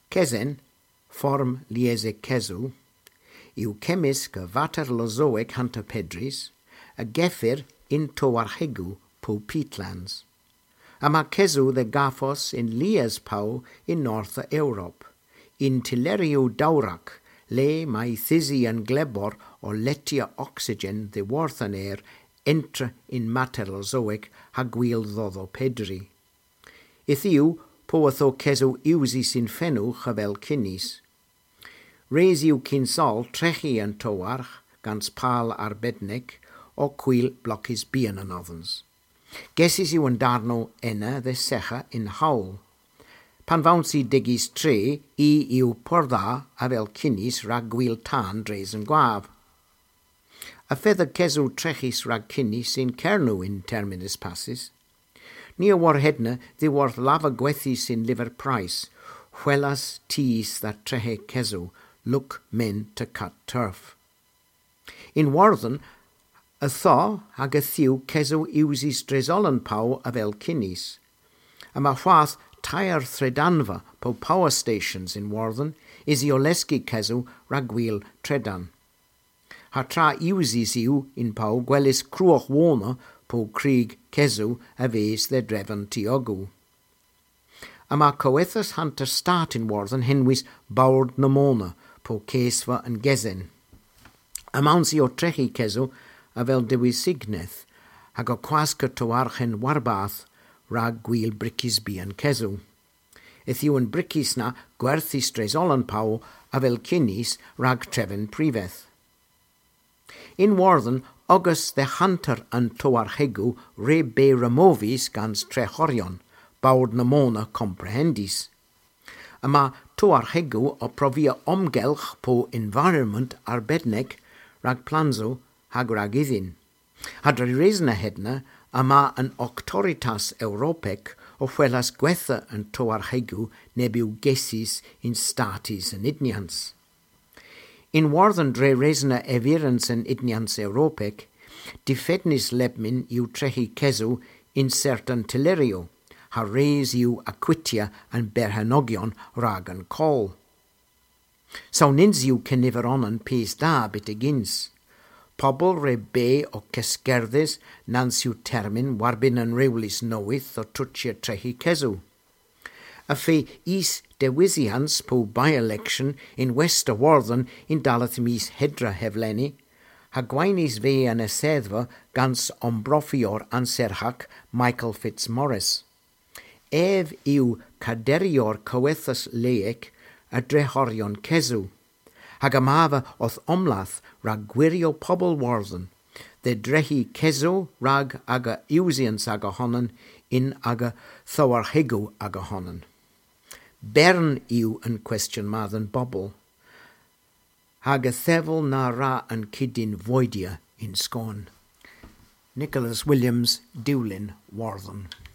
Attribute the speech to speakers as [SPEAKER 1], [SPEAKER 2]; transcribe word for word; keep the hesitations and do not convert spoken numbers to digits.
[SPEAKER 1] Cesen, form liese cesu, yw cemysg y faterlozoic hantapedris, a geffir in towarhegu po peatlands. Ama cesu the gaphos in lias pau in North Europe, in Tilerio daurac, le mai thisi and glebor o letia oxygen the warthan air entra in Materlozoic hagwil ddodo pedri. Ithiu poatho cesu iusis in fenu chavel cynis. Reisiu cynsol trechi and towarch gans pal arbednec o quil blocis bian anothans. Gesis iw yn darno enna the secha in hawl. Pan fawnsi digis tre i iw porda a fel cynis rag gwyl tan dres yn gwaf. A fedda cesu trechis rag cynis in cernu in terminus passis. Ni a war hedna di warth lava gwethis in liver price, huelas tis that trehe cesu, look men to cut turf. In Warthen, a thaw hag a thiw cesu iwsis dresolan pau a fel cynis. Am a chwath tair thredanfa po power stations in Warthen is i oleski cesu ragwil tredan. Ha tra iwsis iw in pau gwelis crwch wona po krieg cesu a ves the drevan tiogu. Am a coethas hunter start in Warthen henwis bawrd namona po Ceesfa and Gezen. Am aunsi o trechi cesu a fel dewis signeth, hag o quasca towarchen warbath rag gwyl bricis bian cesu. Eth yw yn bricis na gwerthis dresolan pau a fel cynis rag trefen priveth. In Warthen, August the hunter and towarhegu re be removis gans trechorion, bawd namona comprehendis. Ama towarhegu o provia omgelch po environment arbednec rag planzo hag rag idhin. Hadra resna hedna ama an octoritas Europec o huelas gwetha an towarhegu nebiu gesis in statis and idnians. In Warthen dre resna evirans and idnians Europec, defednis lebmin iu trehi cesu in certain telerio, ha res iu aquitia and berhanogion rag an col. Sau nins iu ceniveronan pes da bitigins. Pobl re be o cesgerdes nansiw termin warbin yn rewlis nowith o twtsia trehi cesu. A fe is dewisians po by-election in West Warthen in dalath mis hedra hefleni, ha gwainis fe an eseddfa gans ombrofior anserhac Michael Fitzmaurice. Ef yw caderior coethas leic a drehorion cesu. Hag amava oth omlath rag gwirio pobl Warthen, the drehi cesu rag aga iwsians aga honan in aga thawarhegu aga honan. Bern yw yn cwestiwn madden bobl, hag a thefel na ra yn cydyn foedia in Scone. Nicholas Williams, Dewlin, Warthen.